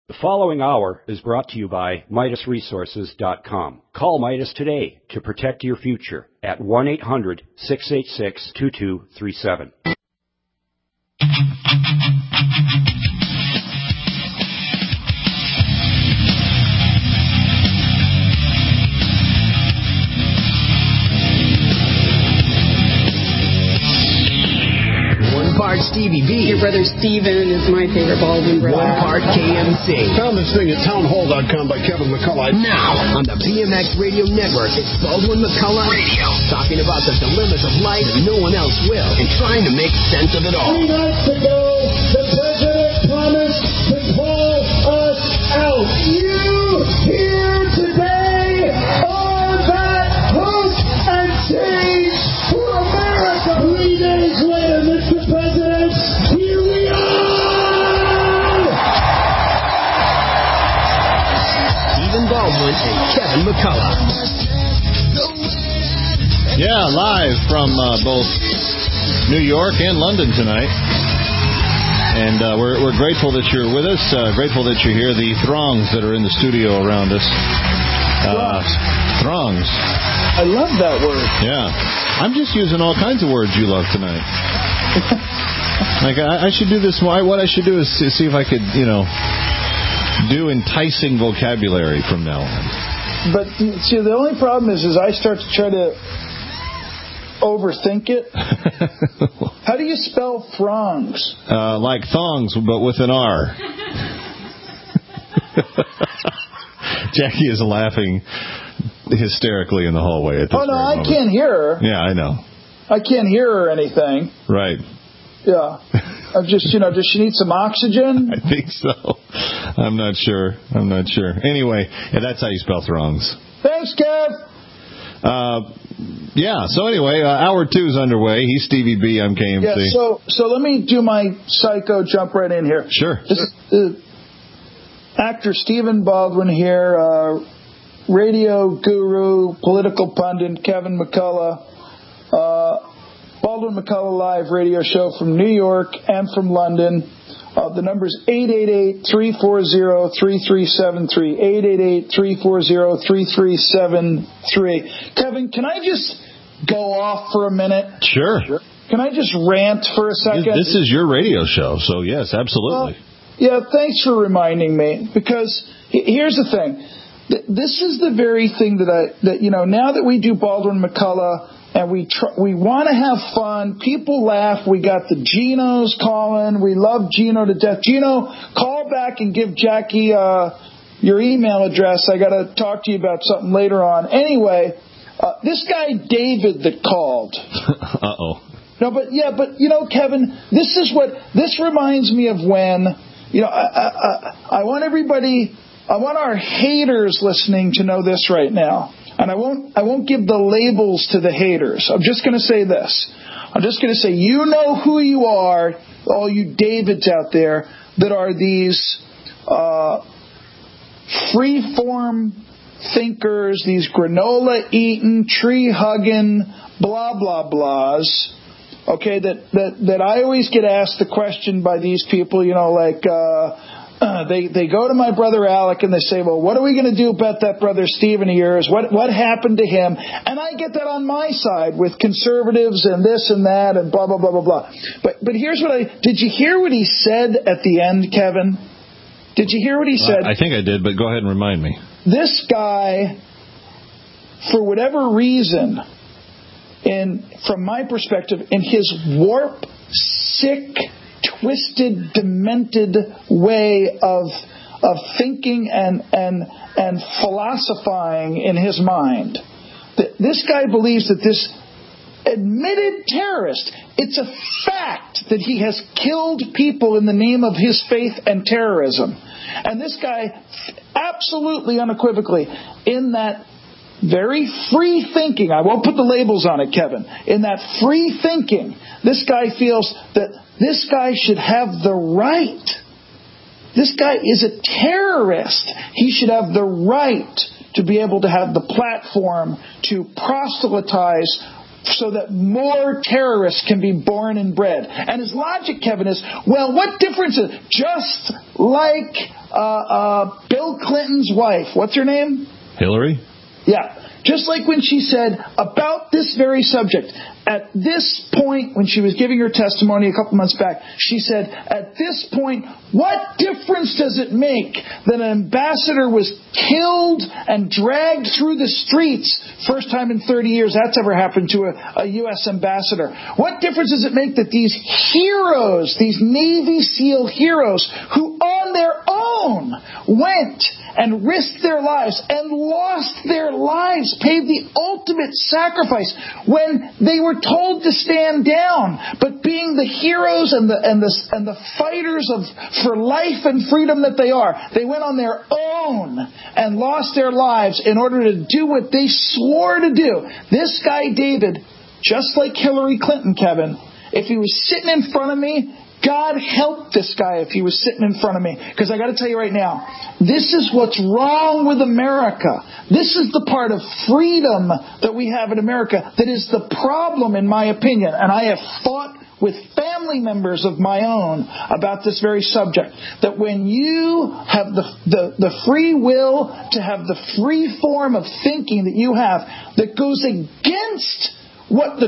The following hour is brought to you by MidasResources.com. Call Midas today to protect your future at 1-800-686-2237. Part Stevie B. Your brother Steven is my favorite Baldwin brother. One part KMC. Found this thing at townhall.com by Kevin McCullough. Now, on the PMX Radio Network, it's Baldwin McCullough Radio. Talking about the dilemmas of life that no one else will and trying to make sense of it all. 3 nights ago, the president promised to pull us out. You here today are that hope and change for America. 3 days later, Mr. President, here we are! Stephen Baldwin and Kevin McCullough. Yeah, live from both New York and London tonight. And we're grateful that you're with us, grateful that you're here. The throngs that are in the studio around us. Throngs. I love that word. Yeah. I'm just using all kinds of words you love tonight. Like, I should do this more. What I should do is see if I could, do enticing vocabulary from now on. But, see, the only problem is I start to try to overthink it. How do you spell throngs? Like thongs, but with an R. Jackie is laughing hysterically in the hallway at this moment. I can't hear her. Yeah, I know. I can't hear her or anything. Right. Yeah. I'm just, does she need some oxygen? I think so. I'm not sure. Anyway, that's how you spell throngs. Thanks, Kev. Yeah, so anyway, hour 2 is underway. He's Stevie B, I'm KMC. Yeah, so let me do my psycho jump right in here. Sure. Actor Stephen Baldwin here, radio guru, political pundit Kevin McCullough. Baldwin McCullough Live radio show from New York and from London. The number is 888-340-3373. 888-340-3373. Kevin, can I just go off for a minute? Sure. Can I just rant for a second? This is your radio show, so yes, absolutely. Yeah, thanks for reminding me. Because here's the thing. This is the very thing that now that we do Baldwin McCullough, and we want to have fun. People laugh. We got the Genos calling. We love Gino to death. Gino, call back and give Jackie your email address. I got to talk to you about something later on. Anyway, this guy David that called. Uh-oh. No, but Kevin, this reminds me of when, I want our haters listening to know this right now. And I won't give the labels to the haters. I'm just going to say this. I'm just going to say, you know who you are, all you Davids out there that are these free-form thinkers, these granola-eating, tree-hugging, blah-blah-blahs, okay, that I always get asked the question by these people, they go to my brother Alec and they say, well, what are we going to do about that brother Stephen of yours? What happened to him? And I get that on my side with conservatives and this and that and blah, blah, blah, blah, blah. But here's did you hear what he said at the end, Kevin? Did you hear what he said? I think I did, but go ahead and remind me. This guy, for whatever reason, from my perspective, in his warped, sick, twisted, demented way of thinking and philosophizing in his mind. This guy believes that this admitted terrorist, it's a fact that he has killed people in the name of his faith and terrorism. And this guy, absolutely unequivocally, in that very free thinking, I won't put the labels on it, Kevin, in that free thinking, this guy feels that this guy should have the right. This guy is a terrorist. He should have the right to be able to have the platform to proselytize so that more terrorists can be born and bred. And his logic, Kevin, is, well, what difference is it? Just like Bill Clinton's wife. What's her name? Hillary? Yeah. Just like when she said about this very subject, at this point, when she was giving her testimony a couple months back, she said, at this point, what difference does it make that an ambassador was killed and dragged through the streets, first time in 30 years that's ever happened to a U.S. ambassador? What difference does it make that these heroes, these Navy SEAL heroes, who on their own went and risked their lives and lost their lives, paid the ultimate sacrifice when they were told to stand down, but being the heroes and the fighters for life and freedom that they are, they went on their own and lost their lives in order to do what they swore to do. This guy David, just like Hillary Clinton, Kevin, if he was sitting in front of me, God help this guy if he was sitting in front of me. Because I got to tell you right now, this is what's wrong with America. This is the part of freedom that we have in America that is the problem, in my opinion. And I have fought with family members of my own about this very subject. That when you have the free will to have the free form of thinking that you have that goes against what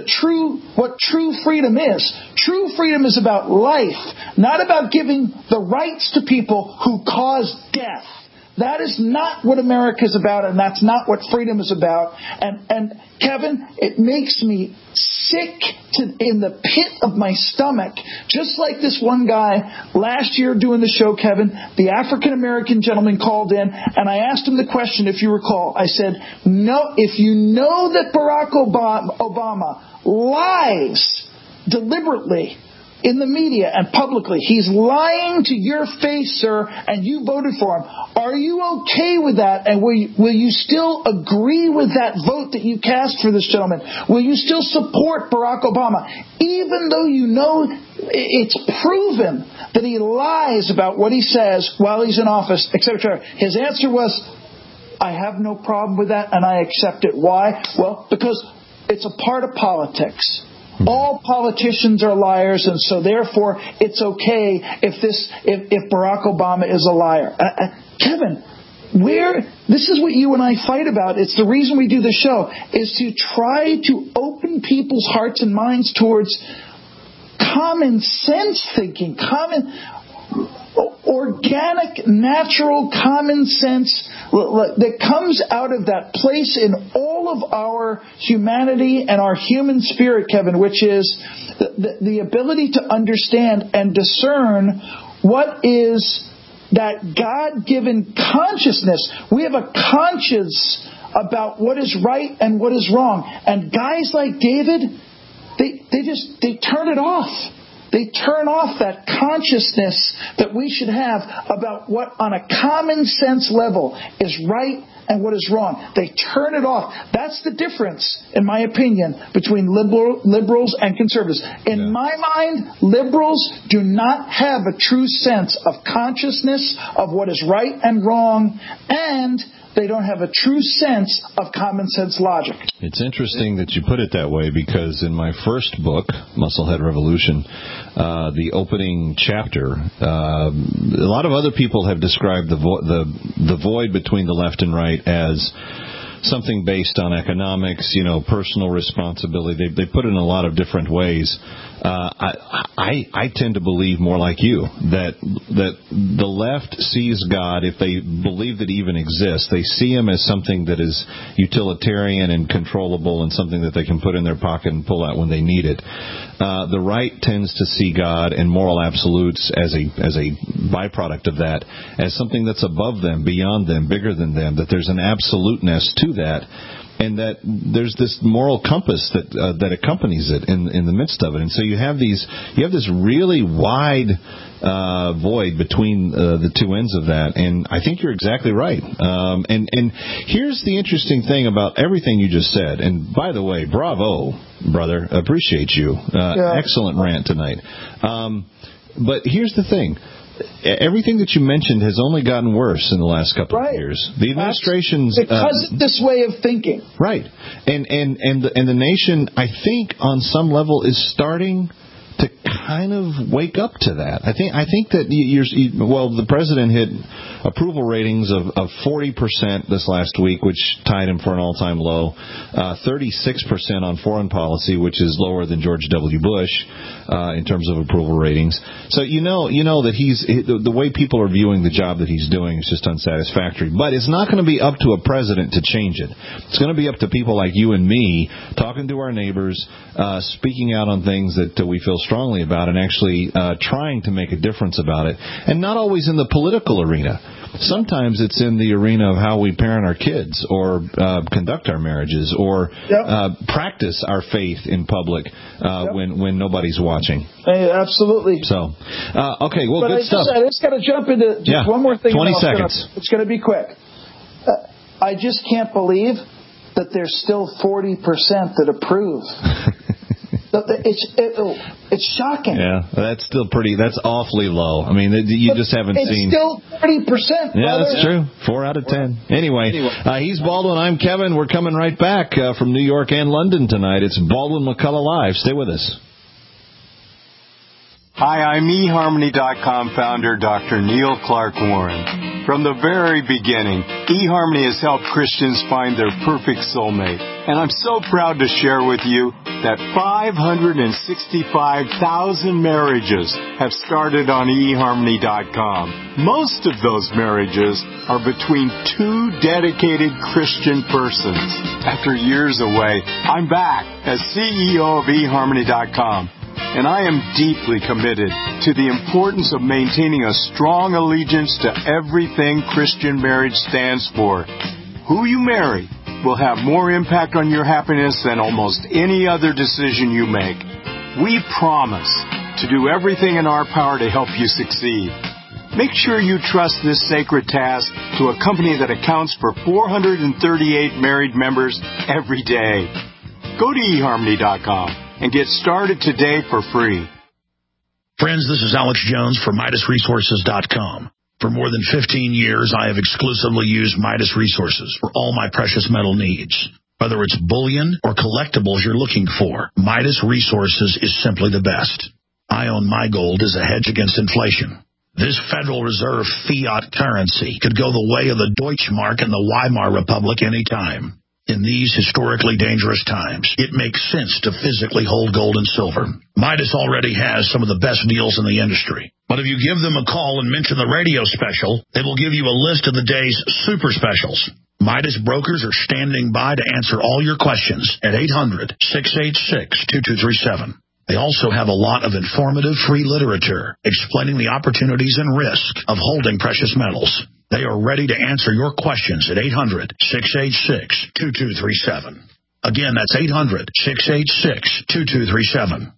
true freedom is. True freedom is about life, not about giving the rights to people who cause death. That is not what America is about, and that's not what freedom is about. And Kevin, it makes me sick in the pit of my stomach. Just like this one guy last year doing the show, Kevin, the African-American gentleman called in, and I asked him the question, if you recall. I said, no, if you know that Barack Obama lies deliberately in the media and publicly, he's lying to your face, sir, and you voted for him. Are you okay with that? And will you still agree with that vote that you cast for this gentleman? Will you still support Barack Obama, even though you know it's proven that he lies about what he says while he's in office, etc.? His answer was, I have no problem with that, and I accept it. Why? Well, because it's a part of politics. All politicians are liars, and so therefore it's okay if Barack Obama is a liar. Kevin, this is what you and I fight about. It's the reason we do the show, is to try to open people's hearts and minds towards common sense thinking, organic, natural common sense that comes out of that place in all of our humanity and our human spirit, Kevin, which is the ability to understand and discern what is that God-given consciousness. We have a conscience about what is right and what is wrong. And guys like David, they turn it off. They turn off that consciousness that we should have about what on a common sense level is right and what is wrong. They turn it off. That's the difference, in my opinion, between liberals and conservatives. In my mind, liberals do not have a true sense of consciousness of what is right and wrong, and they don't have a true sense of common sense logic. It's interesting that you put it that way, because in my first book, Musclehead Revolution, the opening chapter, a lot of other people have described the void between the left and right as something based on economics, personal responsibility. They put it in a lot of different ways. I tend to believe more like you, that the left sees God, if they believe that he even exists, they see him as something that is utilitarian and controllable and something that they can put in their pocket and pull out when they need it. The right tends to see God and moral absolutes as a byproduct of that, as something that's above them, beyond them, bigger than them, that there's an absoluteness to that, and that there's this moral compass that accompanies it in the midst of it. And so you have this really wide void between the two ends of that, and I think you're exactly right. And here's the interesting thing about everything you just said. And by the way, bravo, brother, appreciate you. Excellent rant tonight. But here's the thing. everything that you mentioned has only gotten worse in the last couple of years. The administration's because of this way of thinking, right, and the nation, I think, on some level, is starting to kind of wake up to that. I think that the president hit approval ratings of 40% this last week, which tied him for an all-time low. 36% on foreign policy, which is lower than George W. Bush in terms of approval ratings. So you know that the way people are viewing the job that he's doing is just unsatisfactory. But it's not going to be up to a president to change it. It's going to be up to people like you and me talking to our neighbors, speaking out on things that we feel strongly about, and actually trying to make a difference about it. And not always in the political arena. Sometimes it's in the arena of how we parent our kids, or conduct our marriages, or practice our faith in public when nobody's watching. Absolutely. So, okay, well, good stuff. I just got to jump into just one more thing. 20 seconds. It's going to be quick. I just can't believe that there's still 40% that approve. It's shocking. Yeah, that's still that's awfully low. I mean, you just haven't seen. It's still 30%. Yeah, that's true. 4 out of 10. Anyway, he's Baldwin. I'm Kevin. We're coming right back from New York and London tonight. It's Baldwin McCullough Live. Stay with us. Hi, I'm eHarmony.com founder Dr. Neil Clark Warren. From the very beginning, eHarmony has helped Christians find their perfect soulmate. And I'm so proud to share with you that 565,000 marriages have started on eHarmony.com. Most of those marriages are between two dedicated Christian persons. After years away, I'm back as CEO of eHarmony.com. And I am deeply committed to the importance of maintaining a strong allegiance to everything Christian marriage stands for. Who you marry will have more impact on your happiness than almost any other decision you make. We promise to do everything in our power to help you succeed. Make sure you trust this sacred task to a company that accounts for 438 married members every day. Go to eHarmony.com. and get started today for free. Friends, this is Alex Jones from MidasResources.com. For more than 15 years, I have exclusively used Midas Resources for all my precious metal needs. Whether it's bullion or collectibles you're looking for, Midas Resources is simply the best. I own my gold as a hedge against inflation. This Federal Reserve fiat currency could go the way of the Deutschmark and the Weimar Republic any time. In these historically dangerous times, it makes sense to physically hold gold and silver. Midas already has some of the best deals in the industry. But if you give them a call and mention the radio special, they will give you a list of the day's super specials. Midas brokers are standing by to answer all your questions at 800-686-2237. They also have a lot of informative free literature explaining the opportunities and risk of holding precious metals. They are ready to answer your questions at 800-686-2237. Again, that's 800-686-2237.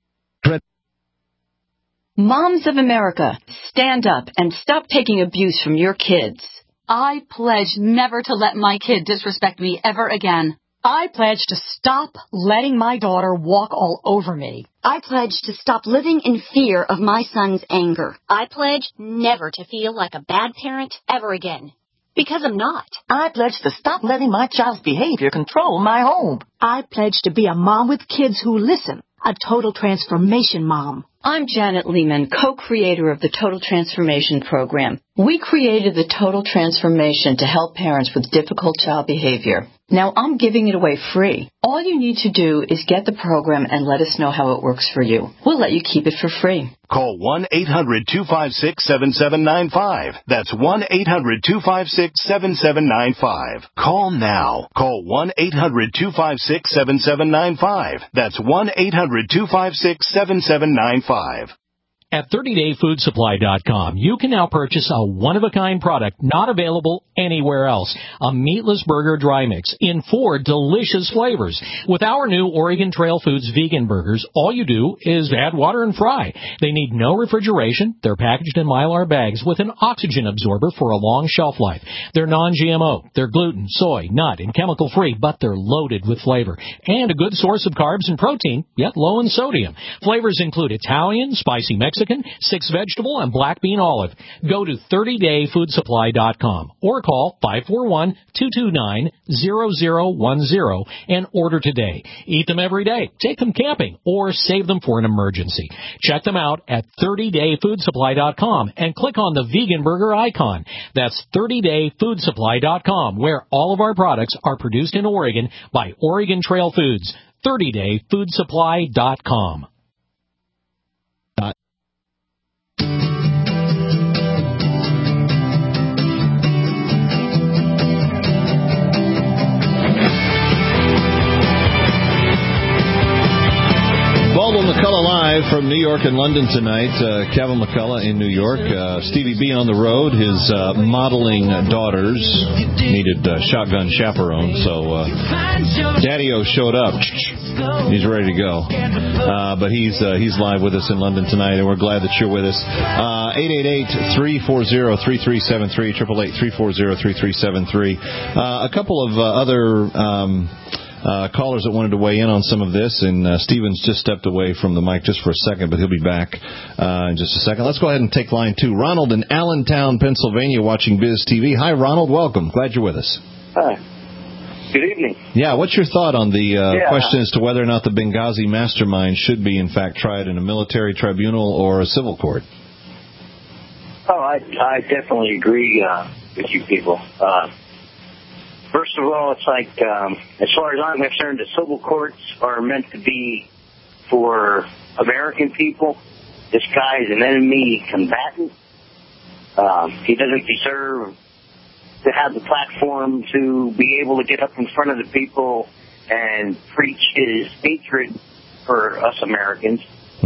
Moms of America, stand up and stop taking abuse from your kids. I pledge never to let my kid disrespect me ever again. I pledge to stop letting my daughter walk all over me. I pledge to stop living in fear of my son's anger. I pledge never to feel like a bad parent ever again. Because I'm not. I pledge to stop letting my child's behavior control my home. I pledge to be a mom with kids who listen. A total transformation mom. I'm Janet Lehman, co-creator of the Total Transformation Program. We created the Total Transformation to help parents with difficult child behavior. Now I'm giving it away free. All you need to do is get the program and let us know how it works for you. We'll let you keep it for free. Call 1-800-256-7795. That's 1-800-256-7795. Call now. Call 1-800-256-7795. That's 1-800-256-7795. At 30dayfoodsupply.com, you can now purchase a one-of-a-kind product not available anywhere else. A meatless burger dry mix in 4 delicious flavors. With our new Oregon Trail Foods vegan burgers, all you do is add water and fry. They need no refrigeration. They're packaged in Mylar bags with an oxygen absorber for a long shelf life. They're non-GMO. They're gluten, soy, nut, and chemical-free, but they're loaded with flavor. And a good source of carbs and protein, yet low in sodium. Flavors include Italian, spicy Mexican, Mexican, 6 vegetable, and black bean olive. Go to 30dayfoodsupply.com or call 541-229-0010 and order today. Eat them every day, take them camping, or save them for an emergency. Check them out at 30dayfoodsupply.com and click on the vegan burger icon. That's 30dayfoodsupply.com, where all of our products are produced in Oregon by Oregon Trail Foods. 30dayfoodsupply.com. Baldwin McCullough live from New York and London tonight. Kevin McCullough in New York. Stevie B on the road. His modeling daughters needed shotgun chaperone, so Daddy-O showed up. He's ready to go. But he's live with us in London tonight, and we're glad that you're with us. 888-340-3373, 888-340-3373. A couple of other callers that wanted to weigh in on some of this, and Steven's just stepped away from the mic just for a second, but he'll be back in just a second. Let's go ahead and take line 2. Ronald in Allentown, Pennsylvania, watching Biz TV. Hi, Ronald. Welcome. Glad you're with us. Hi. Good evening. Yeah, what's your thought on the question as to whether or not the Benghazi mastermind should be, in fact, tried in a military tribunal or a civil court? Oh, I definitely agree with you people. First of all, it's like, as far as I'm concerned, the civil courts are meant to be for American people. This guy is an enemy combatant. He doesn't deserve to have the platform to be able to get up in front of the people and preach his hatred for us Americans.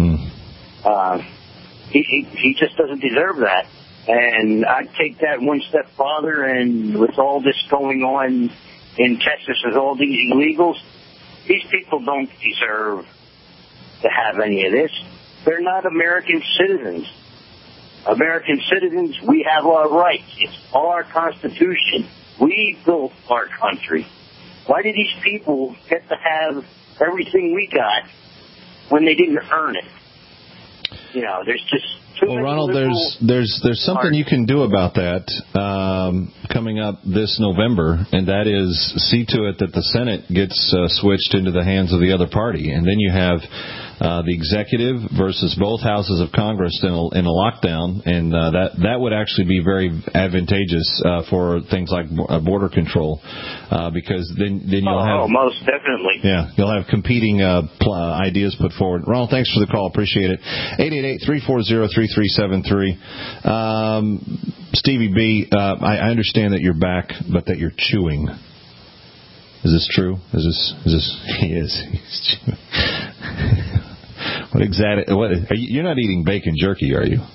He just doesn't deserve that. And I'd take that one step farther, and with all this going on in Texas with all these illegals, these people don't deserve to have any of this. They're not American citizens. American citizens, we have our rights. It's our Constitution. We built our country. Why do these people get to have everything we got when they didn't earn it? You know, there's just too many. Well, Ronald, there's something you can do about that coming up this November, and that is see to it that the Senate gets switched into the hands of the other party, and then you have the executive versus both houses of Congress in a lockdown, and that would actually be very advantageous for things like border control, because then you'll have most definitely. Yeah, you'll have competing ideas put forward. Ronald, thanks for the call. Appreciate it. 888-340-3373. Stevie B, I understand that you're back, but that you're chewing. Is this true? Is this? He is. He's chewing. What exactly? You're not eating bacon jerky, are you?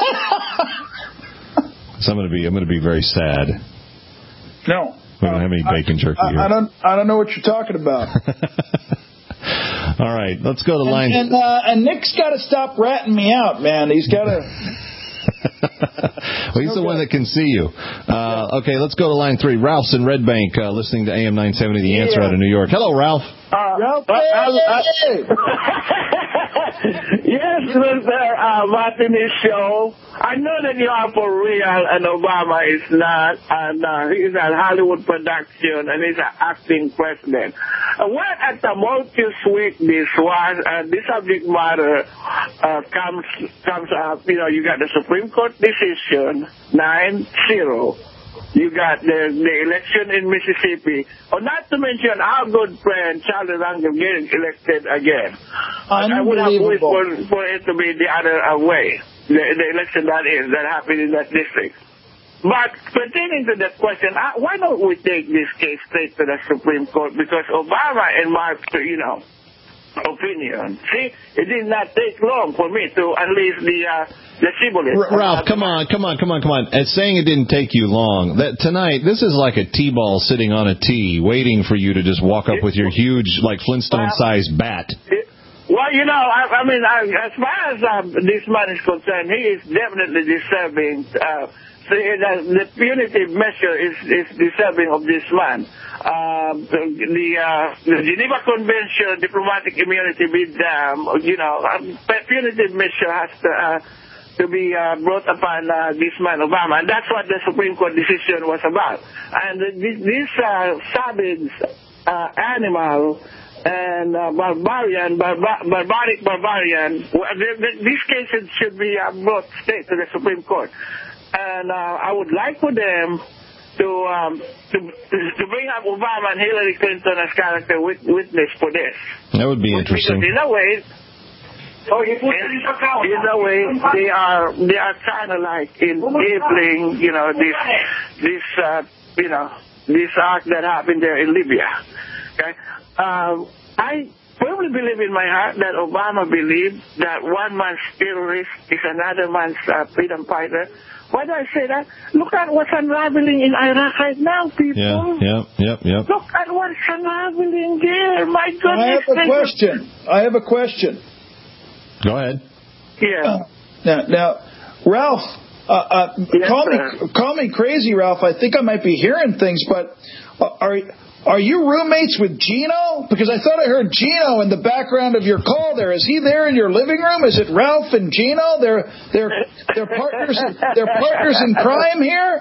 So I'm going to be very sad. No. We don't have any bacon jerky here. I don't know what you're talking about. All right, let's go to line. And Nick's got to stop ratting me out, man. He's got to. Well, he's the one that can see you. Okay, let's go to line 3. Ralph's in Red Bank, listening to AM 970, The Answer out of New York. Hello, Ralph. Ralph. Yes, Mr. Martinez show. I know that you are for real and Obama is not, and he's a Hollywood production and he's an acting president. What a tumultuous week this was, this subject matter comes up. You know, you got the Supreme Court decision 9-0. You got the election in Mississippi. Or not to mention our good friend Charlie Rangel getting elected again. I would have wished for it to be the other way. The election that happened in that district. But pertaining to that question, why don't we take this case straight to the Supreme Court? Because Obama, in my, opinion, see, it did not take long for me to unleash the shibboleth. Ralph, come on. It's saying it didn't take you long. Tonight, this is like a T-ball sitting on a tee, waiting for you to just walk up with your huge, like Flintstone-sized bat. Well, you know, I mean, as far as this man is concerned, he is definitely deserving the punitive measure is deserving of this man. The Geneva Convention, diplomatic immunity with punitive measure has to be brought upon this man Obama, and that's what the Supreme Court decision was about. And this savage animal and barbarian, these cases should be brought straight to the Supreme Court. And I would like for them to bring up Obama and Hillary Clinton as character witness for this. That would be interesting. Because in a way, they are kind of like enabling, this act that happened there in Libya. Okay, I firmly believe in my heart that Obama believed that one man's terrorist is another man's freedom fighter. Why do I say that? Look at what's unraveling in Iraq right now, people. Yep. Look at what's unraveling there. My goodness. I have a question. Go ahead. Yeah. Now, Ralph, call me crazy, Ralph. I think I might be hearing things, but are you roommates with Gino? Because I thought I heard Gino in the background of your call there. Is he there in your living room? Is it Ralph and Gino? They're partners. They're partners in crime here.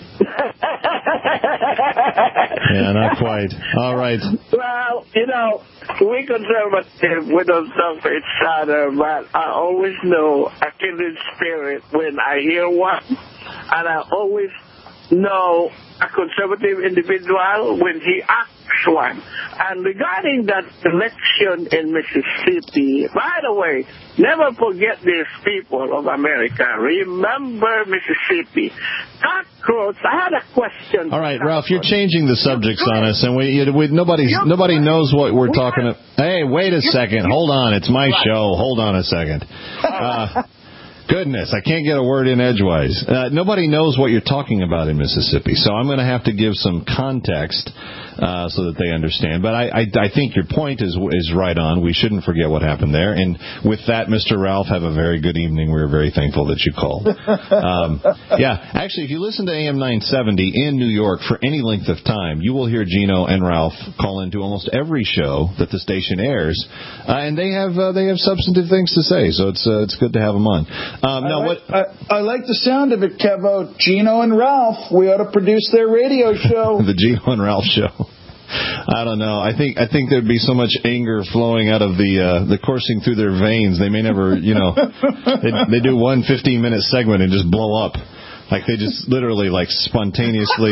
Yeah, not quite. All right. Well, we conservative, we don't suffer each other, but I always know a kindred spirit when I hear one, and I always know a conservative individual when he acts one. And regarding that election in Mississippi, by the way, never forget these people of America. Remember Mississippi. Cockroach, I had a question. All right, Ralph, you're changing the subjects on us, and nobody knows what we're talking about. Hey, wait a second. Hold on. It's my show. Hold on a second. Goodness, I can't get a word in edgewise. Nobody knows what you're talking about in Mississippi, so I'm going to have to give some context so that they understand. But I think your point is right on. We shouldn't forget what happened there. And with that, Mr. Ralph, have a very good evening. We're very thankful that you called. Actually, if you listen to AM 970 in New York for any length of time, you will hear Gino and Ralph call into almost every show that the station airs, and they have substantive things to say. So it's good to have them on. I like the sound of it, Kevo. Gino and Ralph. We ought to produce their radio show. The Gino and Ralph show. I don't know. I think there'd be so much anger flowing out of the coursing through their veins. They may never, they do one 15-minute segment and just blow up. Like they just literally spontaneously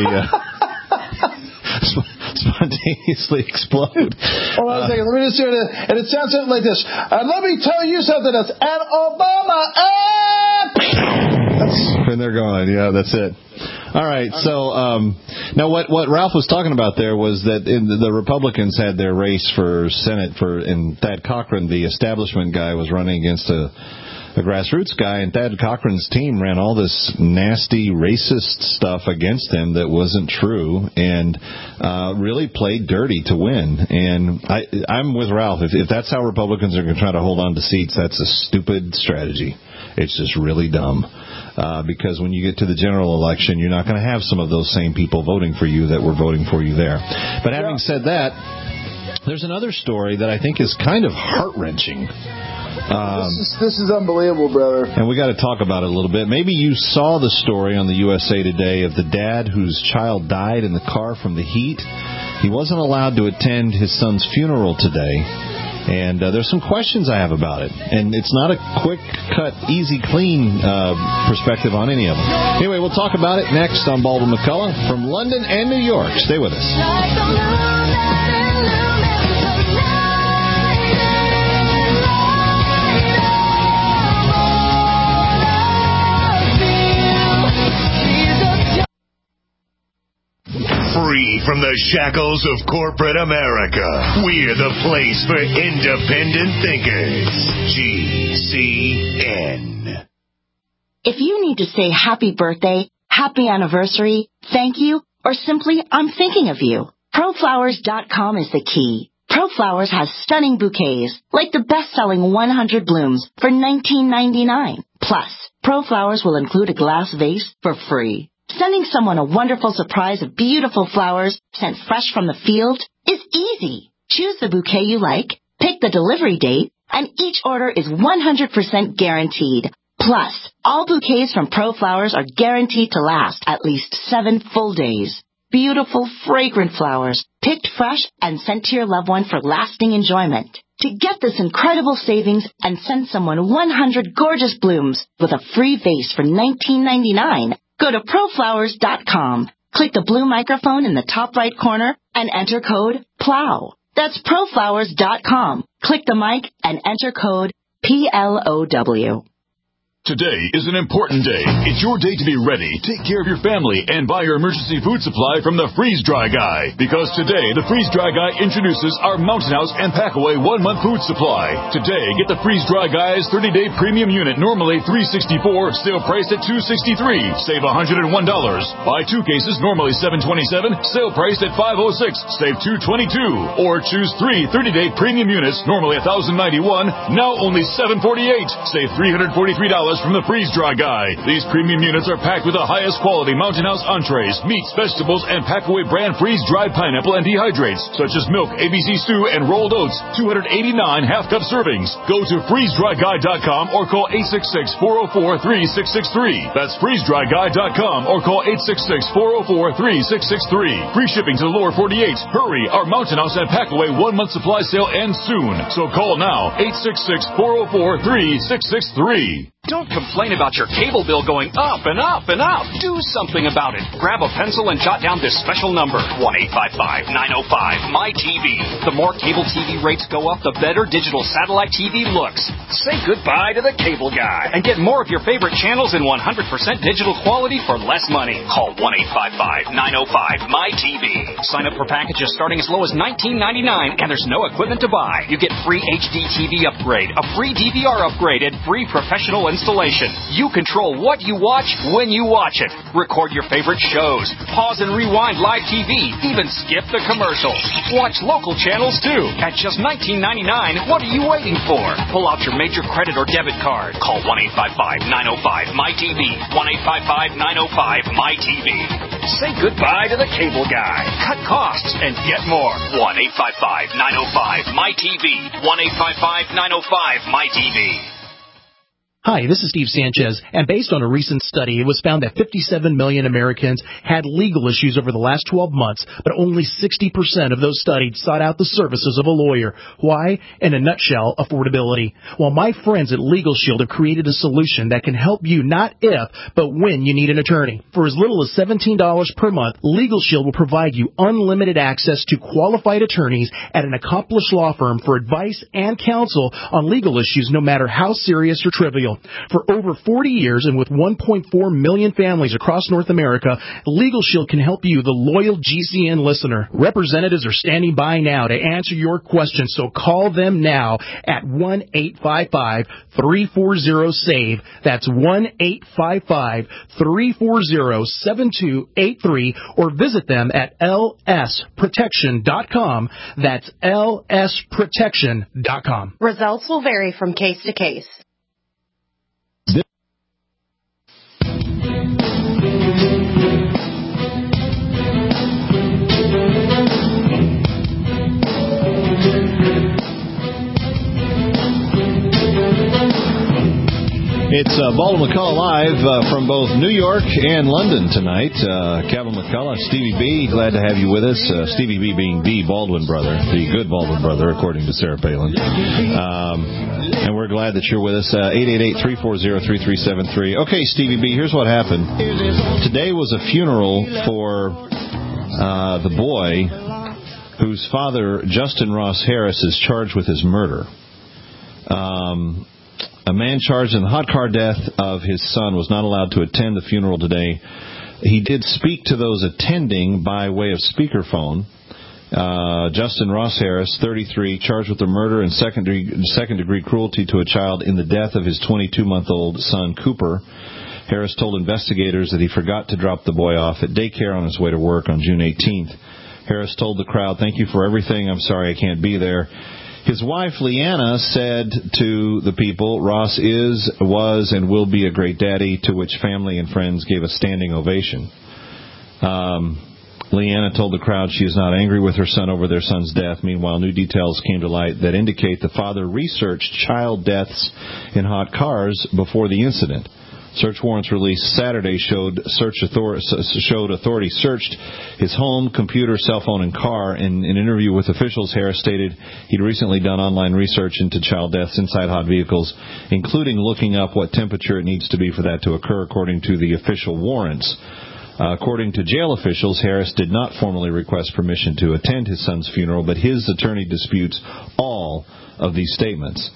explode. Hold on a second. Let me just do it. And it sounds something like this. And let me tell you something else. And Obama. And they're gone. Yeah, that's it. All right. So now what Ralph was talking about there was that the Republicans had their race for Senate and Thad Cochran, the establishment guy, was running against a grassroots guy, and Thad Cochran's team ran all this nasty racist stuff against him that wasn't true, and really played dirty to win. And I'm with Ralph. If that's how Republicans are going to try to hold on to seats, that's a stupid strategy. It's just really dumb. Because when you get to the general election, you're not going to have some of those same people voting for you that were voting for you there. But having said that, there's another story that I think is kind of heart-wrenching. This is unbelievable, brother. And we got to talk about it a little bit. Maybe you saw the story on the USA Today of the dad whose child died in the car from the heat. He wasn't allowed to attend his son's funeral today. And there's some questions I have about it. And it's not a quick-cut, easy, clean perspective on any of them. Anyway, we'll talk about it next on Baldwin McCullough from London and New York. Stay with us. Free from the shackles of corporate America, we're the place for independent thinkers. GCN. If you need to say happy birthday, happy anniversary, thank you, or simply I'm thinking of you, ProFlowers.com is the key. ProFlowers has stunning bouquets, like the best-selling 100 blooms for $19.99. Plus, ProFlowers will include a glass vase for free. Sending someone a wonderful surprise of beautiful flowers sent fresh from the field is easy. Choose the bouquet you like, pick the delivery date, and each order is 100% guaranteed. Plus, all bouquets from ProFlowers are guaranteed to last at least 7 full days. Beautiful, fragrant flowers, picked fresh and sent to your loved one for lasting enjoyment. To get this incredible savings and send someone 100 gorgeous blooms with a free vase for $19.99, go to proflowers.com. Click the blue microphone in the top right corner and enter code PLOW. That's proflowers.com. Click the mic and enter code PLOW. Today is an important day. It's your day to be ready, take care of your family, and buy your emergency food supply from the Freeze Dry Guy. Because today, the Freeze Dry Guy introduces our Mountain House and Packaway 1-month food supply. Today, get the Freeze Dry Guy's 30-day premium unit, normally $364, sale price at $263. Save $101. Buy 2 cases, normally $727, sale price at $506. Save $222. Or choose 3 30-day premium units, normally $1,091, now only $748. Save $343 from the Freeze Dry Guy. These premium units are packed with the highest quality Mountain House entrees, meats, vegetables, and Packaway brand freeze dried pineapple and dehydrates, such as milk, ABC stew, and rolled oats. 289 half-cup servings. Go to freezedryguy.com or call 866-404-3663. That's freezedryguy.com or call 866-404-3663. Free shipping to the lower 48. Hurry, our Mountain House and Packaway 1-month supply sale ends soon. So call now, 866-404-3663. Don't complain about your cable bill going up and up and up. Do something about it. Grab a pencil and jot down this special number, 1-855-905-MY-TV. The more cable TV rates go up, the better digital satellite TV looks. Say goodbye to the cable guy and get more of your favorite channels in 100% digital quality for less money. Call 1-855-905-MY-TV. Sign up for packages starting as low as $19.99, and there's no equipment to buy. You get free HD TV upgrade, a free DVR upgrade, and free professional installation. You control what you watch when you watch it. Record your favorite shows. Pause and rewind live TV. Even skip the commercials. Watch local channels too. At just $19.99, what are you waiting for? Pull out your major credit or debit card. Call 1-855-905-MY-TV. 1-855-905-MY-TV. Say goodbye to the cable guy. Cut costs and get more. 1-855-905-MY-TV. 1-855-905-MY-TV. Hi, this is Steve Sanchez, and based on a recent study, it was found that 57 million Americans had legal issues over the last 12 months, but only 60% of those studied sought out the services of a lawyer. Why? In a nutshell, affordability. Well, my friends at Legal Shield have created a solution that can help you not if, but when you need an attorney. For as little as $17 per month, Legal Shield will provide you unlimited access to qualified attorneys at an accomplished law firm for advice and counsel on legal issues, no matter how serious or trivial. For over 40 years and with 1.4 million families across North America, Legal Shield can help you, the loyal GCN listener. Representatives are standing by now to answer your questions, so call them now at 1-855-340-SAVE. That's 1-855-340-7283, or visit them at lsprotection.com. That's lsprotection.com. Results will vary from case to case. It's Baldwin McCullough live from both New York and London tonight. Kevin McCullough, Stevie B, glad to have you with us. Stevie B being the Baldwin brother, the good Baldwin brother, according to Sarah Palin. And we're glad that you're with us. 888-340-3373. Okay, Stevie B, here's what happened. Today was a funeral for the boy whose father, Justin Ross Harris, is charged with his murder. A man charged in the hot car death of his son was not allowed to attend the funeral today. He did speak to those attending by way of speakerphone. Justin Ross Harris, 33, charged with the murder and second-degree cruelty to a child in the death of his 22-month-old son, Cooper. Harris told investigators that he forgot to drop the boy off at daycare on his way to work on June 18th. Harris told the crowd, "Thank you for everything. I'm sorry I can't be there." His wife, Leanna, said to the people, Ross was, and will be a great daddy, to which family and friends gave a standing ovation. Leanna told the crowd she is not angry with her son over their son's death. Meanwhile, new details came to light that indicate the father researched child deaths in hot cars before the incident. Search warrants released Saturday showed authorities searched his home, computer, cell phone, and car. In an interview with officials, Harris stated he'd recently done online research into child deaths inside hot vehicles, including looking up what temperature it needs to be for that to occur, according to the official warrants. According to jail officials, Harris did not formally request permission to attend his son's funeral, but his attorney disputes all of these statements.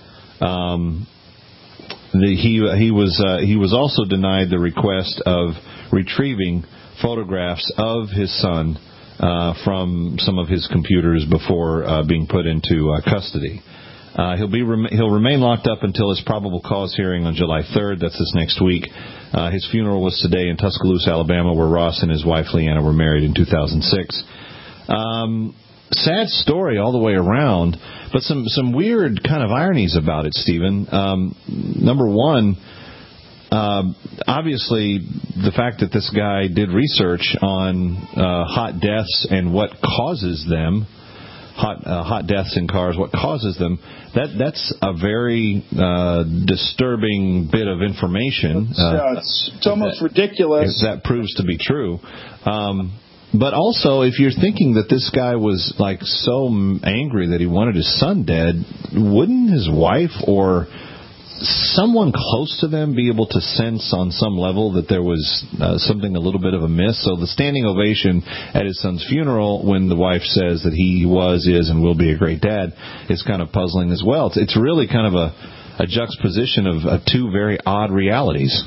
He was also denied the request of retrieving photographs of his son from some of his computers before being put into custody. He'll remain locked up until his probable cause hearing on July 3rd. That's this next week. His funeral was today in Tuscaloosa, Alabama, where Ross and his wife Leanna were married in 2006. Sad story all the way around, but some weird kind of ironies about it, Stephen. Number one, obviously the fact that this guy did research on hot deaths and what causes them, hot deaths in cars, what causes them, that's a very disturbing bit of information. It's almost ridiculous. If that proves to be true. But also, if you're thinking that this guy was like so angry that he wanted his son dead, wouldn't his wife or someone close to them be able to sense on some level that there was something a little bit of amiss? So the standing ovation at his son's funeral when the wife says that he is, and will be a great dad is kind of puzzling as well. It's really kind of a juxtaposition of two very odd realities.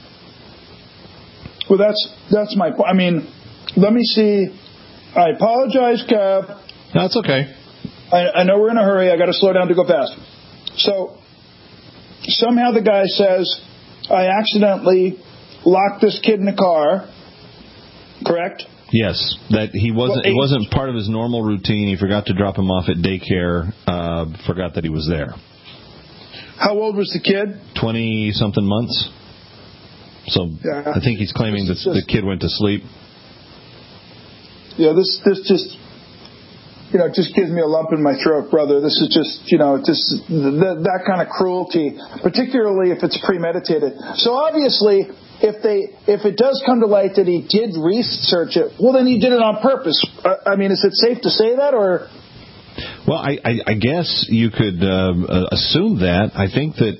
Well, that's my point. I mean, let me see. I apologize, Kev. No, it's okay. I know we're in a hurry. I got to slow down to go fast. So somehow the guy says, I accidentally locked this kid in the car. Correct? Yes, that he wasn't. It wasn't part of his normal routine. He forgot to drop him off at daycare. Forgot that he was there. How old was the kid? 20-something months. So yeah, I think he's claiming that the kid went to sleep. Yeah, this just, just gives me a lump in my throat, brother. This is just, that kind of cruelty, particularly if it's premeditated. So obviously, if it does come to light that he did research it, well, then he did it on purpose. I mean, is it safe to say that, or? Well, I guess you could assume that. I think that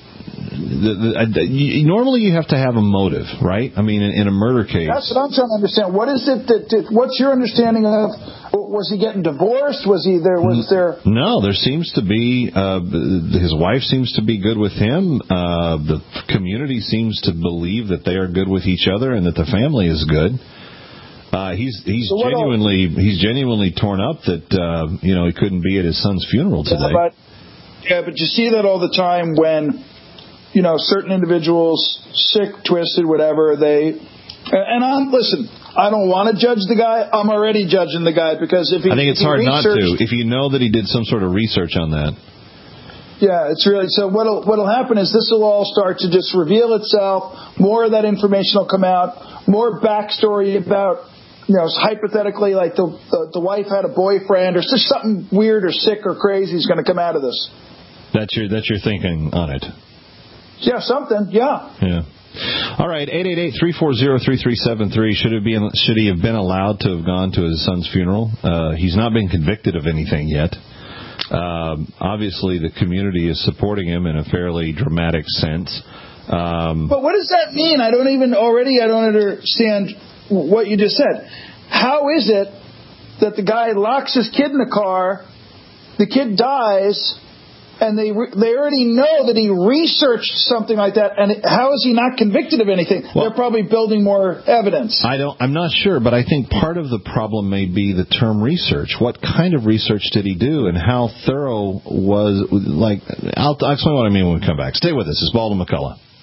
normally you have to have a motive, right? I mean, in a murder case. That's what I'm trying to understand. What is it what's your understanding of? Was he getting divorced? Was there? No, there seems to be. His wife seems to be good with him. The community seems to believe that they are good with each other and that the family is good. He's genuinely torn up that he couldn't be at his son's funeral today. But you see that all the time when certain individuals, sick, twisted, whatever, listen, I don't want to judge the guy. I'm already judging the guy because I think it's hard not to if you know that he did some sort of research on that. Yeah, it's really so. What'll happen is this will all start to just reveal itself. More of that information will come out. More backstory about hypothetically, like the wife had a boyfriend or just something weird or sick or crazy is going to come out of this. That's your thinking on it. Yeah, something. Yeah. Yeah. All right, 888-340-3373. Should he have been allowed to have gone to his son's funeral? He's not been convicted of anything yet. Obviously, the community is supporting him in a fairly dramatic sense. But what does that mean? I don't understand what you just said. How is it that the guy locks his kid in the car, the kid dies, and they already know that he researched something like that, and how is he not convicted of anything? Well, they're probably building more evidence. I'm not sure, but I think part of the problem may be the term research. What kind of research did he do, and how thorough was, I'll explain what I mean when we come back. Stay with us. It's Baldwin McCullough.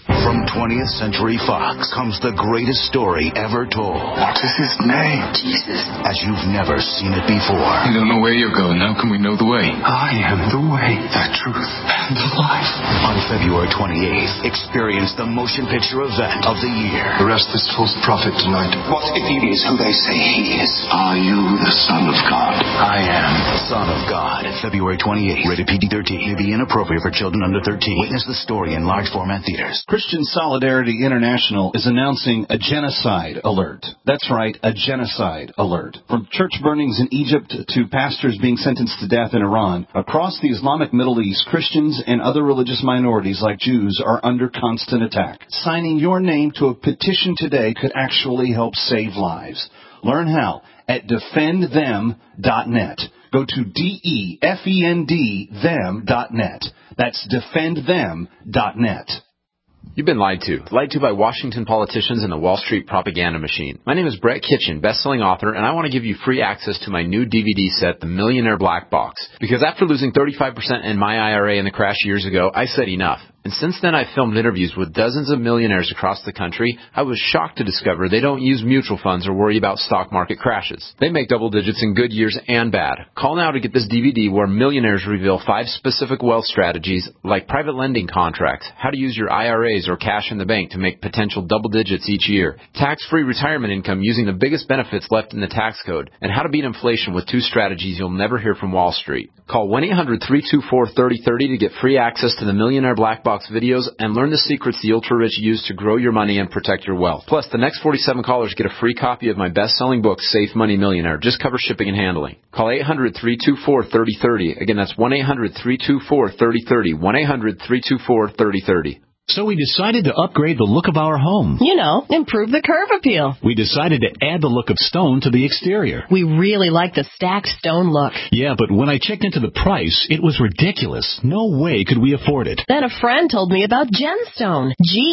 From 20th Century Fox comes the greatest story ever told. What is his name? Jesus. As you've never seen it before. We don't know where you're going. How can we know the way? I am the way, the truth, and the life. On February 28th, experience the motion picture event of the year. Arrest this false prophet tonight. What if he is who they say he is? Are you the Son of God? I am. Son of God. February 28th. Rated PG-13. May be inappropriate for children under 13. Witness the story in large format theaters. Christian Solidarity International is announcing a genocide alert. That's right, a genocide alert. From church burnings in Egypt to pastors being sentenced to death in Iran, across the Islamic Middle East, Christians and other religious minorities like Jews are under constant attack. Signing your name to a petition today could actually help save lives. Learn how at defendthem.net. Go to defend them.net. That's defendthem.net. You've been lied to by Washington politicians and the Wall Street propaganda machine. My name is Brett Kitchen, best-selling author, and I want to give you free access to my new DVD set, The Millionaire Black Box. Because after losing 35% in my IRA in the crash years ago, I said enough. And since then, I've filmed interviews with dozens of millionaires across the country. I was shocked to discover they don't use mutual funds or worry about stock market crashes. They make double digits in good years and bad. Call now to get this DVD where millionaires reveal 5 specific wealth strategies like private lending contracts, how to use your IRAs or cash in the bank to make potential double digits each year, tax-free retirement income using the biggest benefits left in the tax code, and how to beat inflation with 2 strategies you'll never hear from Wall Street. Call 1-800-324-3030 to get free access to the Millionaire Black Box videos and learn the secrets the ultra-rich use to grow your money and protect your wealth. Plus, the next 47 callers get a free copy of my best-selling book, Safe Money Millionaire. Just cover shipping and handling. Call 800-324-3030. Again, that's 1-800-324-3030. 1-800-324-3030. So we decided to upgrade the look of our home. You know, improve the curb appeal. We decided to add the look of stone to the exterior. We really like the stacked stone look. Yeah, but when I checked into the price, it was ridiculous. No way could we afford it. Then a friend told me about Genstone.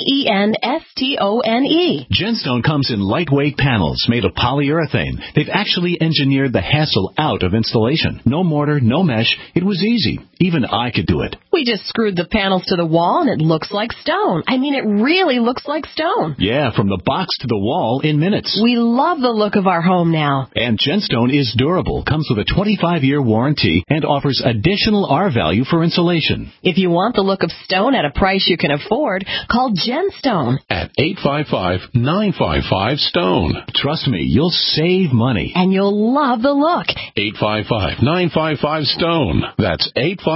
Genstone. Genstone comes in lightweight panels made of polyurethane. They've actually engineered the hassle out of installation. No mortar, no mesh. It was easy. Even I could do it. We just screwed the panels to the wall and it looks like stone. I mean, it really looks like stone. Yeah, from the box to the wall in minutes. We love the look of our home now. And Genstone is durable, comes with a 25-year warranty, and offers additional R value for insulation. If you want the look of stone at a price you can afford, call Genstone at 855-955-STONE. Trust me, you'll save money. And you'll love the look. 855-955-STONE. That's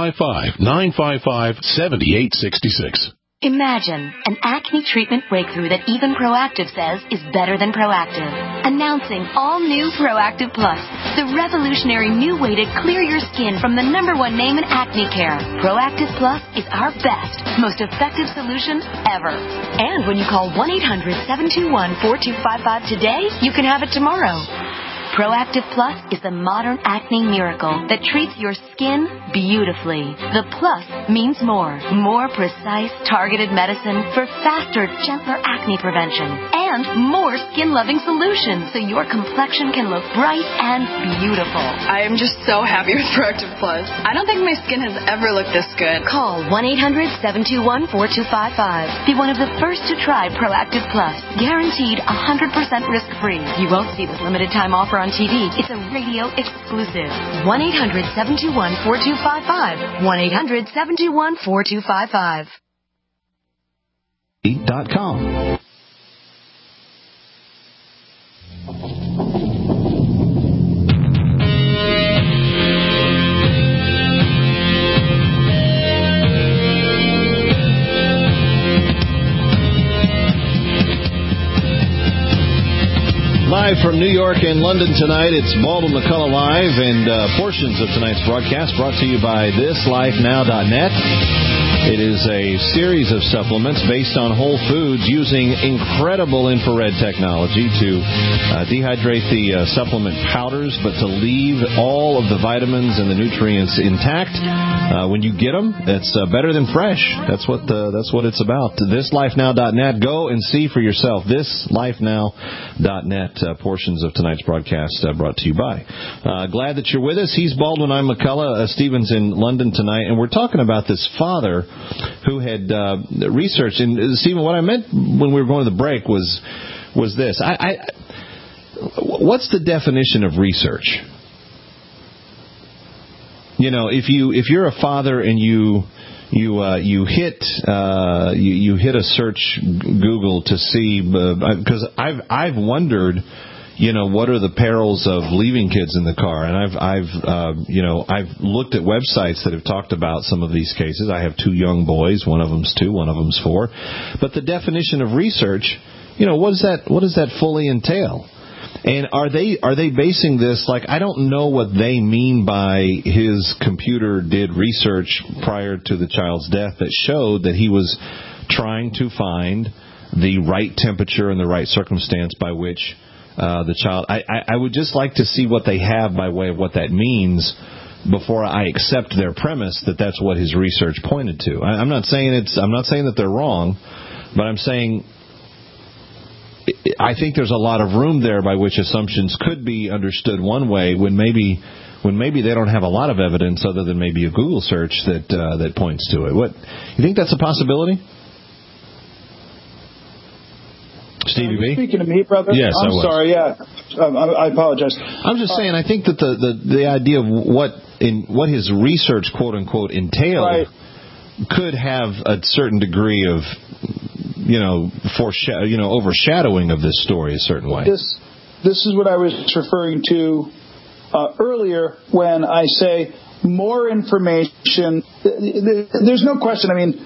855-955-7866. Imagine an acne treatment breakthrough that even Proactive says is better than Proactive. Announcing all new Proactive Plus, the revolutionary new way to clear your skin from the #1 name in acne care. Proactive Plus is our best, most effective solution ever. And when you call 1-800-721-4255 today, you can have it tomorrow. Proactive Plus is the modern acne miracle that treats your skin beautifully. The plus means more precise, targeted medicine for faster, gentler acne prevention, and more skin-loving solutions so your complexion can look bright and beautiful. I am just so happy with Proactive Plus. I don't think my skin has ever looked this good. Call 1-800-721-4255. Be one of the first to try Proactive Plus. Guaranteed 100% risk-free. You won't see this limited time offer on TV. It's a radio exclusive. 1-800-721-4255. 1-800-721-4255. .com. Live from New York and London tonight, it's Baldwin McCullough Live, and portions of tonight's broadcast brought to you by ThisLifeNow.net. It is a series of supplements based on whole foods using incredible infrared technology to dehydrate the supplement powders, but to leave all of the vitamins and the nutrients intact. When you get them, it's better than fresh. That's what it's about. ThisLifeNow.net. Go and see for yourself. ThisLifeNow.net. portions of tonight's broadcast brought to you by. Glad that you're with us. He's Baldwin. I'm McCullough. Stephen's in London tonight, and we're talking about this father who had researched. And Stephen, what I meant when we were going to the break was this. What's the definition of research? If you're a father and you hit a search Google to see, because I've wondered, what are the perils of leaving kids in the car, and I've looked at websites that have talked about some of these cases. I have 2 young boys, one of them's 2, one of them's 4. But the definition of research, what does that fully entail? And are they basing this, I don't know what they mean by his computer did research prior to the child's death that showed that he was trying to find the right temperature and the right circumstance by which the child... I would just like to see what they have by way of what that means before I accept their premise that that's what his research pointed to. I'm not saying that they're wrong, but I'm saying... I think there's a lot of room there by which assumptions could be understood one way when maybe they don't have a lot of evidence other than maybe a Google search that points to it. You think that's a possibility? Stevie B? Speaking to me, brother? Yes, I'm sorry, yeah. I apologize. I'm just saying, I think that the idea of what his research, quote-unquote, entailed could have a certain degree of... overshadowing of this story a certain way. This is what I was referring to earlier when I say more information. There's no question. I mean,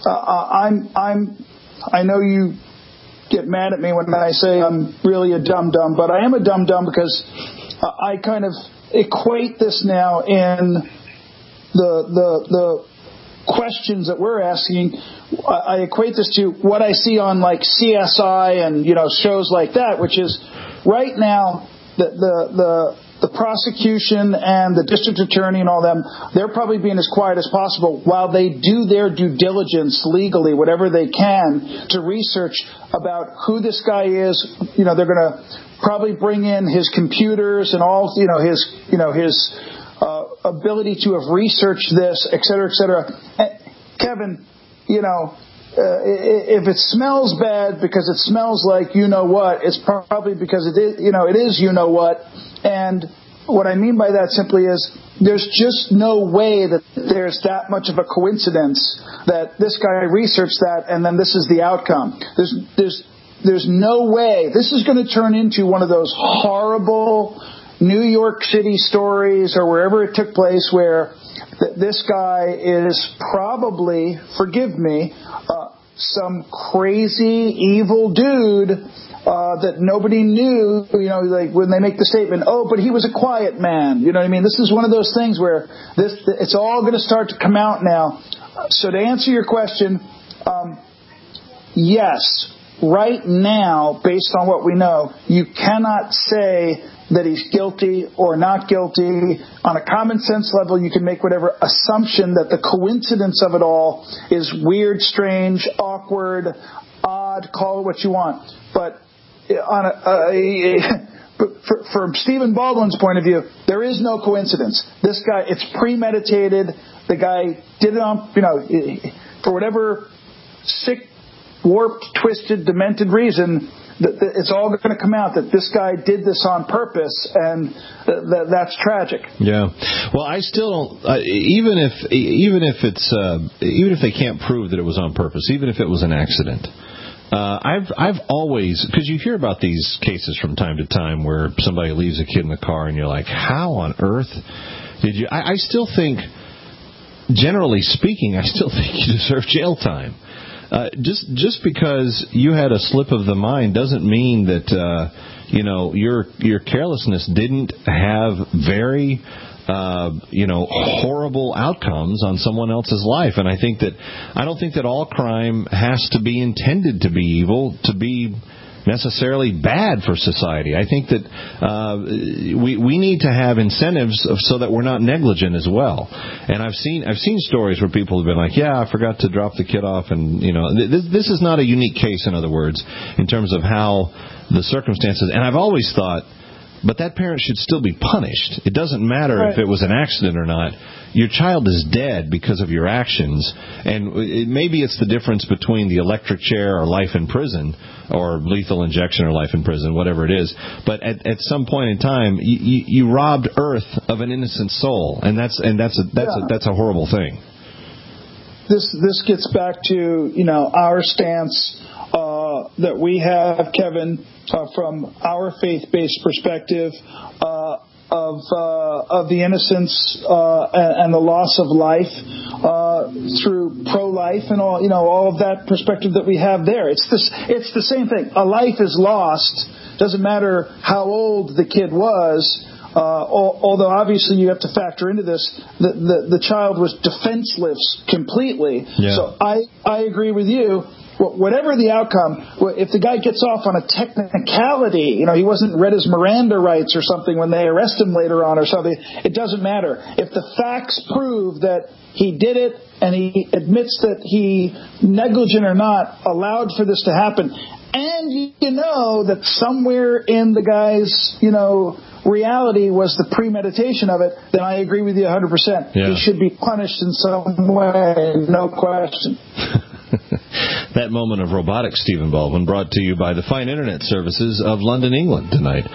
I know you get mad at me when I say I'm really a dum-dum, but I am a dum-dum because I kind of equate this now in the questions that we're asking. I equate this to what I see on CSI and shows like that, which is right now the prosecution and the district attorney and all them, they're probably being as quiet as possible while they do their due diligence legally, whatever they can, to research about who this guy is. They're going to probably bring in his computers and all his ability to have researched this, et cetera, et cetera. And Kevin, if it smells bad because it smells like what, it's probably because it is, it is what. And what I mean by that simply is there's just no way that there's that much of a coincidence that this guy researched that and then this is the outcome. There's no way. This is going to turn into one of those horrible New York City stories or wherever it took place where this guy is probably, forgive me, some crazy, evil dude that nobody knew, when they make the statement, but he was a quiet man. You know what I mean? This is one of those things where it's all going to start to come out now. So to answer your question, yes, right now, based on what we know, you cannot say that he's guilty or not guilty. On a common sense level, you can make whatever assumption that the coincidence of it all is weird, strange, awkward, odd, call it what you want. But from Stephen Baldwin's point of view, there is no coincidence. This guy, it's premeditated. The guy did it on, for whatever sick, warped, twisted, demented reason. It's all going to come out that this guy did this on purpose, and that's tragic. Yeah. Well, I still don't. Even if they can't prove that it was on purpose, even if it was an accident, I've always, because you hear about these cases from time to time where somebody leaves a kid in the car, and you're like, how on earth did you? I still think, generally speaking, I still think you deserve jail time. Just because you had a slip of the mind doesn't mean that your carelessness didn't have very horrible outcomes on someone else's life. And I don't think that all crime has to be intended to be evil to be necessarily bad for society. I think that we need to have incentives so that we're not negligent as well. And I've seen stories where people have been like, yeah, I forgot to drop the kid off, and this is not a unique case, in other words, in terms of how the circumstances. And I've always thought, but that parent should still be punished. It doesn't matter if it was an accident or not. Your child is dead because of your actions, and maybe it's the difference between the electric chair or life in prison, or lethal injection or life in prison, whatever it is. But at some point in time, you robbed Earth of an innocent soul, and that's a horrible thing. This gets back to our stance that we have, Kevin, from our faith-based perspective of the innocence and the loss of life through pro-life and all of that perspective that we have there. It's the same thing. A life is lost. Doesn't matter how old the kid was. Although obviously you have to factor into this, the child was defenseless completely. Yeah. So I agree with you. Whatever the outcome, if the guy gets off on a technicality, he wasn't read his Miranda rights or something when they arrest him later on or something, it doesn't matter. If the facts prove that he did it and he admits that he, negligent or not, allowed for this to happen, and that somewhere in the guy's, reality was the premeditation of it, then I agree with you 100%. Yeah. He should be punished in some way, no question. That moment of robotics, Stephen Baldwin, brought to you by the fine internet services of London, England tonight.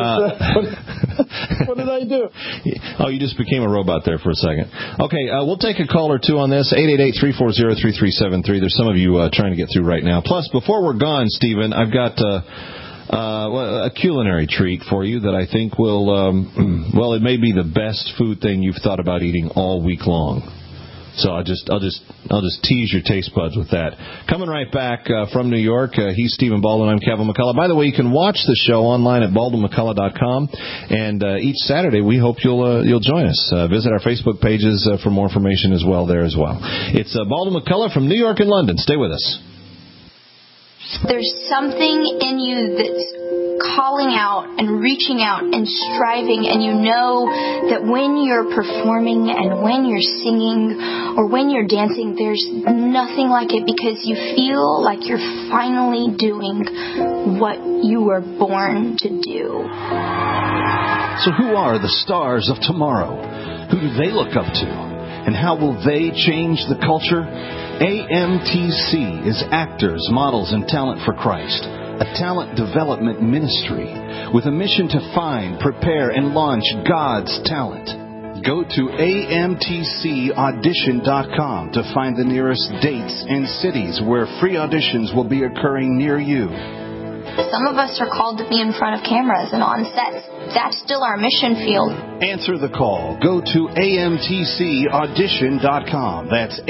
What did I do? Oh, you just became a robot there for a second. Okay, we'll take a call or two on this. 888-340-3373. There's some of you trying to get through right now. Plus, before we're gone, Stephen, I've got a culinary treat for you that I think will, it may be the best food thing you've thought about eating all week long. So I'll just tease your taste buds with that. Coming right back from New York, he's Stephen Baldwin. I'm Kevin McCullough. By the way, you can watch the show online at baldwinmccullough.com, and each Saturday we hope you'll join us. Visit our Facebook pages for more information as well there as well. It's Baldwin McCullough from New York and London. Stay with us. There's something in you that's calling out and reaching out and striving, and you know that when you're performing and when you're singing or when you're dancing, there's nothing like it, because you feel like you're finally doing what you were born to do. So who are the stars of tomorrow? Who do they look up to? And how will they change the culture? AMTC is Actors, Models, and Talent for Christ, a talent development ministry with a mission to find, prepare, and launch God's talent. Go to amtcaudition.com to find the nearest dates and cities where free auditions will be occurring near you. Some of us are called to be in front of cameras and on sets. That's still our mission field. Answer the call. Go to amtcaudition.com. That's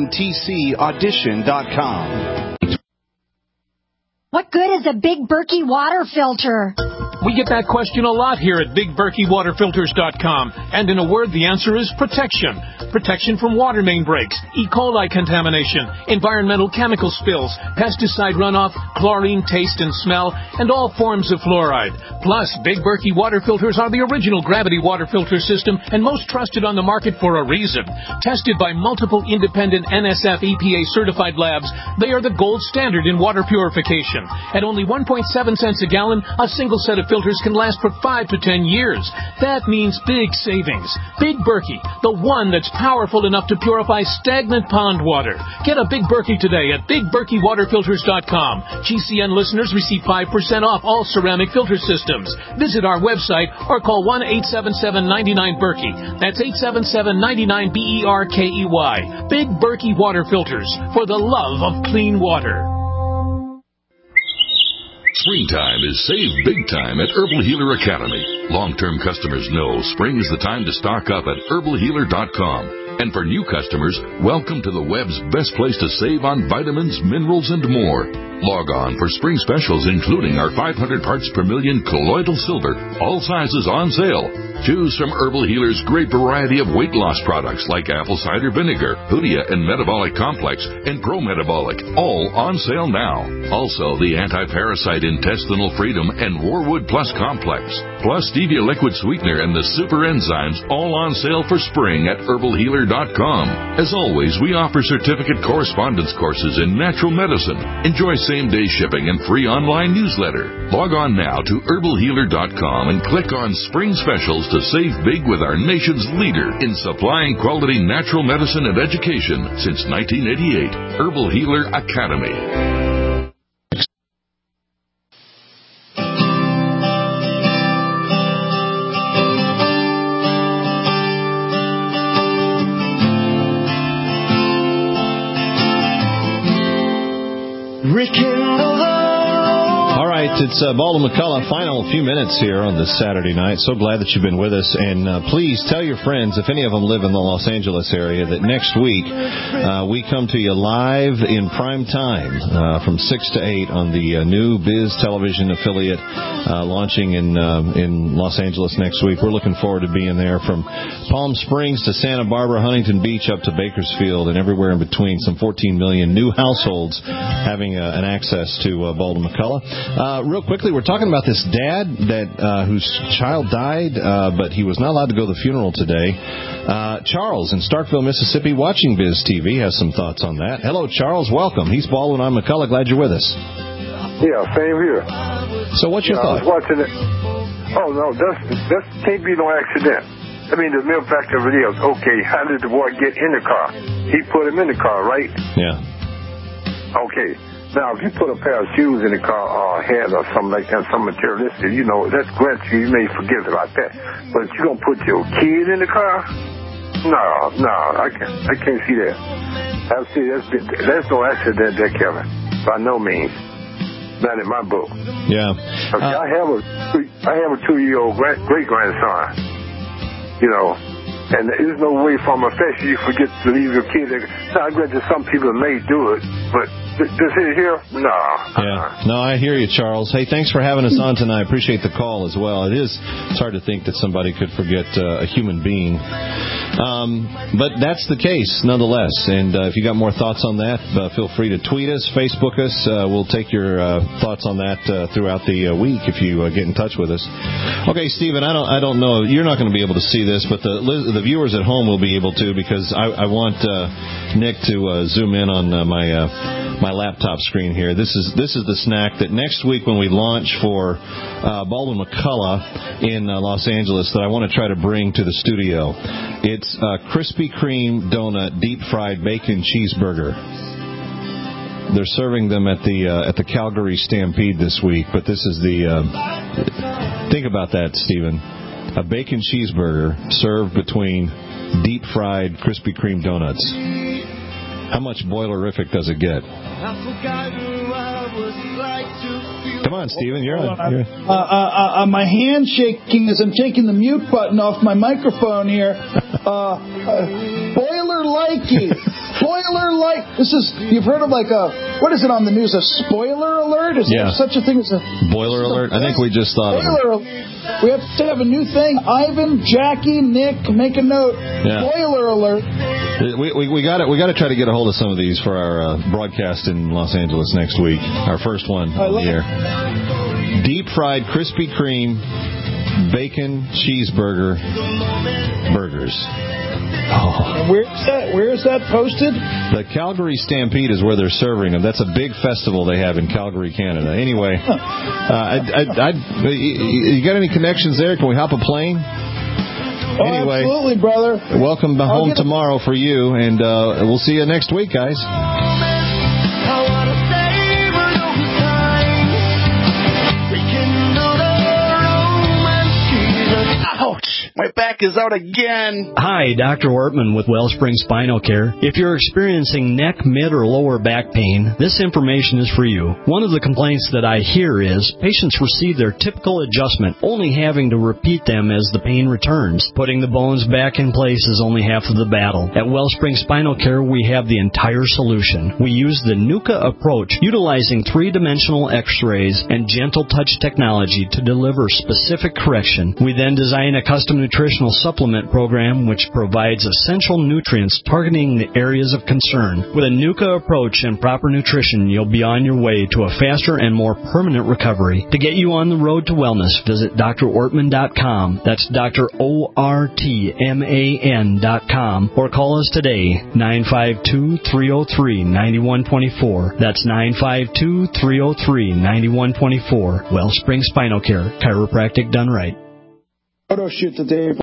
amtcaudition.com. What good is a Big Berkey water filter? We get that question a lot here at BigBerkeyWaterFilters.com. And in a word, the answer is protection. Protection from water main breaks, E. coli contamination, environmental chemical spills, pesticide runoff, chlorine taste and smell, and all forms of fluoride. Plus, Big Berkey water filters are the original gravity water filter system and most trusted on the market for a reason. Tested by multiple independent NSF EPA certified labs, they are the gold standard in water purification. At only 1.7 cents a gallon, a single set of filters can last for 5 to 10 years. That means big savings. Big Berkey, the one that's powerful enough to purify stagnant pond water. Get a Big Berkey today at BigBerkeyWaterFilters.com. GCN listeners receive 5% off all ceramic filter systems. Visit our website or call 1-877-99-BERKEY. That's 877-99-BERKEY. Big Berkey Water Filters, for the love of clean water. Springtime is save big time at Herbal Healer Academy. Long-term customers know spring is the time to stock up at herbalhealer.com. And for new customers, welcome to the web's best place to save on vitamins, minerals, and more. Log on for spring specials, including our 500 parts per million colloidal silver, all sizes on sale. Choose from Herbal Healer's great variety of weight loss products like apple cider vinegar, Hoodia and Metabolic Complex, and Pro Metabolic, all on sale now. Also, the Anti-Parasite Intestinal Freedom and Warwood Plus Complex, plus Stevia Liquid Sweetener and the Super Enzymes, all on sale for spring at herbalhealer.com. As always, we offer certificate correspondence courses in natural medicine. Enjoy same-day shipping and free online newsletter. Log on now to herbalhealer.com and click on Spring Specials to save big with our nation's leader in supplying quality natural medicine and education since 1988, Herbal Healer Academy. All right, it's Baldwin McCullough. Final few minutes here on this Saturday night. So glad that you've been with us. And please tell your friends, if any of them live in the Los Angeles area, that next week we come to you live in prime time from 6 to 8 on the new Biz Television affiliate launching in Los Angeles next week. We're looking forward to being there from Palm Springs to Santa Barbara, Huntington Beach up to Bakersfield, and everywhere in between. Some 14 million new households having an access to Baldwin McCullough. Real quickly, we're talking about this dad that whose child died, but he was not allowed to go to the funeral today. Charles in Starkville, Mississippi, watching Biz TV, has some thoughts on that. Hello, Charles. Welcome. He's Baldwin. I'm McCullough. Glad you're with us. Yeah, same here. So what's your thought? I was watching it. Oh, no, that can't be no accident. I mean, the mere fact of it is, okay, how did the boy get in the car? He put him in the car, right? Yeah. Okay. Now, if you put a pair of shoes in the car or a hat or something like that, some materialistic, that's great. You may forget about that. But if you're going to put your kid in the car, no, I can't see that. I see that's no accident there, Kevin. By no means. Not in my book. Yeah. Okay, I have a 2-year-old great-grandson, and there's no way from affection you forget to leave your kid there. Now, I bet that some people may do it, but does it here? No. Yeah. No, I hear you, Charles. Hey, thanks for having us on tonight. Appreciate the call as well. It's hard to think that somebody could forget a human being. But that's the case, nonetheless. And if you got more thoughts on that, feel free to tweet us, Facebook us. We'll take your thoughts on that throughout the week if you get in touch with us. Okay, Stephen, I don't know. You're not going to be able to see this, but the viewers at home will be able to, because I want Nick to zoom in on my laptop screen here. This is the snack that next week when we launch for Baldwin McCullough in Los Angeles that I want to try to bring to the studio. It's a Krispy Kreme donut deep fried bacon cheeseburger. They're serving them at the Calgary Stampede this week, but this is think about that, Stephen. A bacon cheeseburger served between deep fried Krispy Kreme donuts. How much boilerific does it get? Come on, Stephen, you're on. My hand shaking as I'm taking the mute button off my microphone here. Boiler likey. Boiler like. You've heard of what is it on the news? A spoiler alert? Is there such a thing as a boiler alert? I think we just thought of it. We have to have a new thing. Ivan, Jackie, Nick, make a note. Yeah. Boiler alert. We got to try to get a hold of some of these for our broadcast in Los Angeles next week. Our first one on the air. Deep fried Krispy Kreme bacon cheeseburger burgers. Oh. Where's that posted? The Calgary Stampede is where they're serving them. That's a big festival they have in Calgary, Canada. Anyway, you got any connections there? Can we hop a plane? Anyway, absolutely, brother. Welcome home tomorrow for you, and we'll see you next week, guys. Ouch! My My back is out again. Hi, Dr. Ortman with Wellspring Spinal Care. If you're experiencing neck, mid, or lower back pain, this information is for you. One of the complaints that I hear is patients receive their typical adjustment, only having to repeat them as the pain returns. Putting the bones back in place is only half of the battle. At Wellspring Spinal Care, we have the entire solution. We use the NUCA approach, utilizing three-dimensional x-rays and gentle touch technology to deliver specific correction. We then design a custom nutritional supplement program which provides essential nutrients targeting the areas of concern. With a NUCA approach and proper nutrition, you'll be on your way to a faster and more permanent recovery. To get you on the road to wellness, visit drortman.com. That's drortman.com, or call us today, 952-303-9124. That's 952-303-9124. Wellspring Spinal Care, chiropractic done right. Photo shoot today.